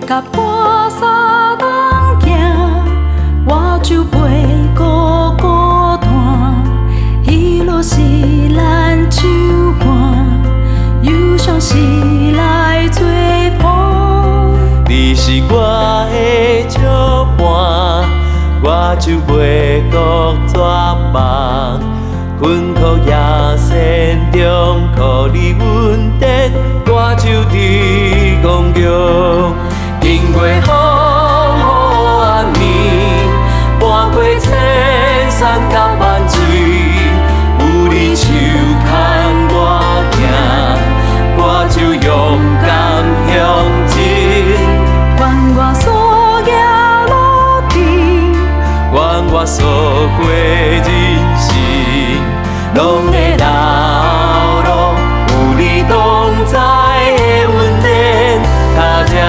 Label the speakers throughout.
Speaker 1: 甲跋沙人行，我就袂孤孤单。彼路是咱手伴，忧伤是来作伴。
Speaker 2: 你是我的照伴，我就袂孤绝望。困苦夜深中，互你稳定，我就伫光中。经过风雨暗暝，搬过千山甲万水，有你手牵我行，我就勇敢向前。
Speaker 1: 愿我所行路程，
Speaker 2: 愿我所过人生，拢会老路，有你同在的稳定踏着。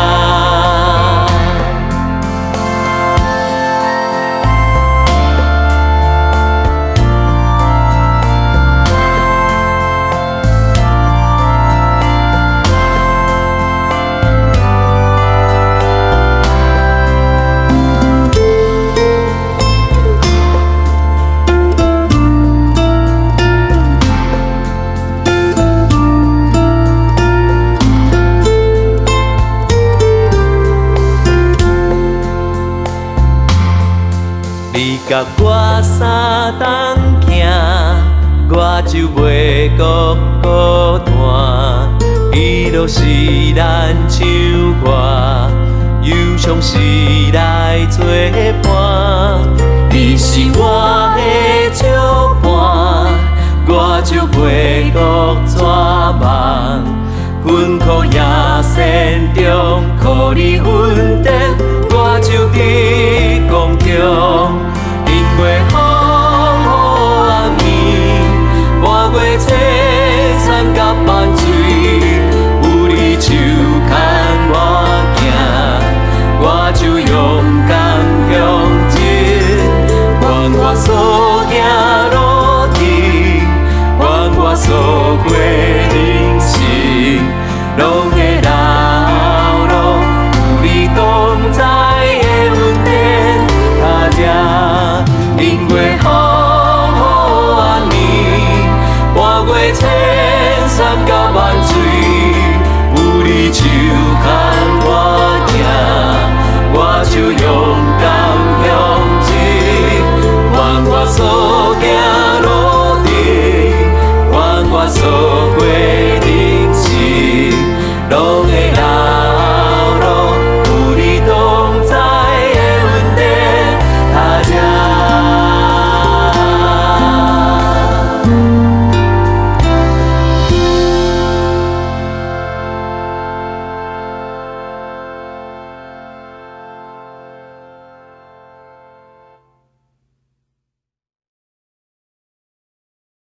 Speaker 2: 你甲我相同行，我就袂孤孤单。彼路是咱相伴，忧伤是来作伴。你是我的照伴，我就袂孤绝望。困苦夜深中，互你稳定，我就伫光中。经过风雨暗暝，搬过千山甲万水，有你手牵我行，我就勇敢向前。愿我所行路程，愿我所过人生，拢